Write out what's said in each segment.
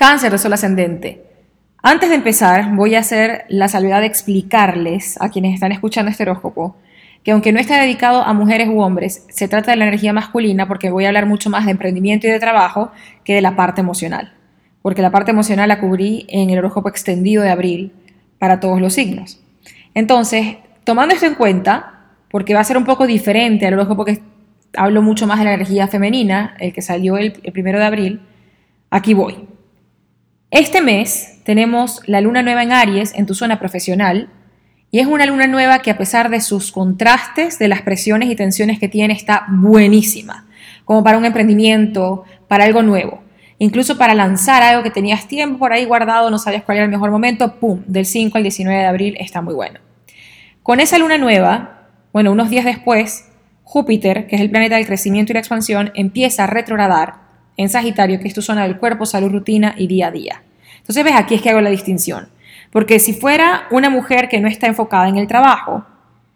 Cáncer de sol ascendente. Antes de empezar, voy a hacer la salvedad de explicarles a quienes están escuchando este horóscopo que aunque no está dedicado a mujeres u hombres, se trata de la energía masculina porque voy a hablar mucho más de emprendimiento y de trabajo que de la parte emocional. Porque la parte emocional la cubrí en el horóscopo extendido de abril para todos los signos. Entonces, tomando esto en cuenta, porque va a ser un poco diferente al horóscopo que hablo mucho más de la energía femenina, el que salió el 1 de abril, aquí voy. Este mes tenemos la luna nueva en Aries en tu zona profesional y es una luna nueva que a pesar de sus contrastes, de las presiones y tensiones que tiene, está buenísima, como para un emprendimiento, para algo nuevo, incluso para lanzar algo que tenías tiempo por ahí guardado, no sabías cuál era el mejor momento, ¡pum!, del 5 al 19 de abril está muy bueno. Con esa luna nueva, bueno, unos días después, Júpiter, que es el planeta del crecimiento y la expansión, empieza a retrogradar en Sagitario, que es tu zona del cuerpo, salud, rutina y día a día. Entonces, ves, aquí es que hago la distinción. Porque si fuera una mujer que no está enfocada en el trabajo,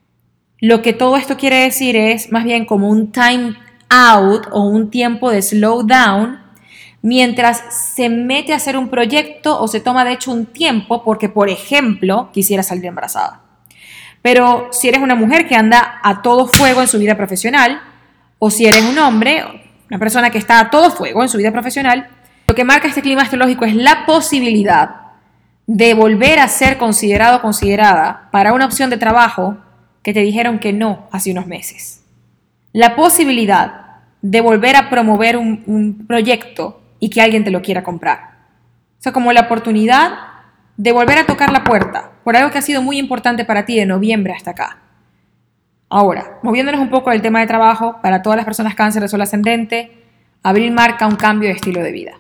lo que todo esto quiere decir es más bien como un time out o un tiempo de slow down mientras se mete a hacer un proyecto o se toma de hecho un tiempo porque, por ejemplo, quisiera salir embarazada. Pero si eres una mujer que anda a todo fuego en su vida profesional o si eres un hombre, una persona que está a todo fuego en su vida profesional, lo que marca este clima astrológico es la posibilidad de volver a ser considerado o considerada para una opción de trabajo que te dijeron que no hace unos meses. La posibilidad de volver a promover un proyecto y que alguien te lo quiera comprar. O sea, como la oportunidad de volver a tocar la puerta por algo que ha sido muy importante para ti de noviembre hasta acá. Ahora, moviéndonos un poco del tema de trabajo, para todas las personas cáncer de sol ascendente, abril marca un cambio de estilo de vida.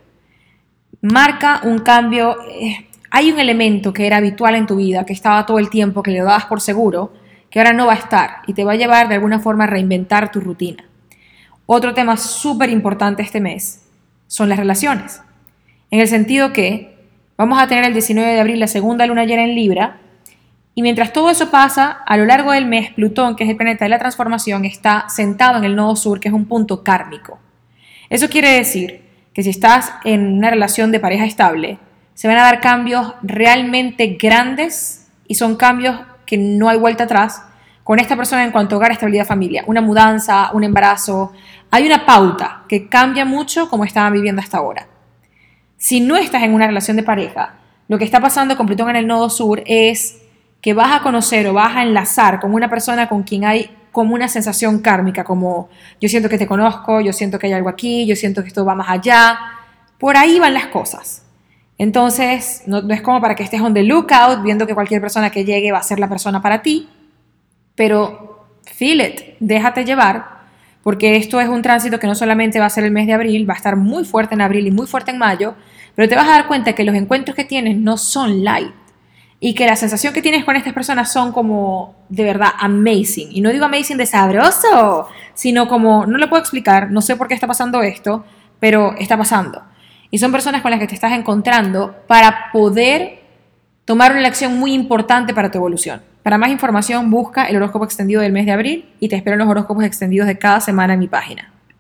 Marca un cambio. Hay un elemento que era habitual en tu vida, que estaba todo el tiempo, que le dabas por seguro, que ahora no va a estar y te va a llevar de alguna forma a reinventar tu rutina. Otro tema súper importante este mes son las relaciones, en el sentido que vamos a tener el 19 de abril la segunda luna llena en Libra y mientras todo eso pasa, a lo largo del mes, Plutón, que es el planeta de la transformación, está sentado en el nodo sur, que es un punto kármico. Eso quiere decir que si estás en una relación de pareja estable, se van a dar cambios realmente grandes y son cambios que no hay vuelta atrás con esta persona en cuanto a hogar, estabilidad, familia. Una mudanza, un embarazo. Hay una pauta que cambia mucho como estaban viviendo hasta ahora. Si no estás en una relación de pareja, lo que está pasando con Plutón en el nodo sur es que vas a conocer o vas a enlazar con una persona con quien hay como una sensación kármica, como yo siento que te conozco, yo siento que hay algo aquí, yo siento que esto va más allá. Por ahí van las cosas. Entonces, no es como para que estés on the lookout, viendo que cualquier persona que llegue va a ser la persona para ti, pero feel it, déjate llevar, porque esto es un tránsito que no solamente va a ser el mes de abril, va a estar muy fuerte en abril y muy fuerte en mayo, pero te vas a dar cuenta que los encuentros que tienes no son light y que la sensación que tienes con estas personas son como de verdad amazing. Y no digo amazing de sabroso, sino como, no lo puedo explicar, no sé por qué está pasando esto, pero está pasando. Y son personas con las que te estás encontrando para poder tomar una elección muy importante para tu evolución. Para más información, busca el horóscopo extendido del mes de abril y te espero en los horóscopos extendidos de cada semana en mi página.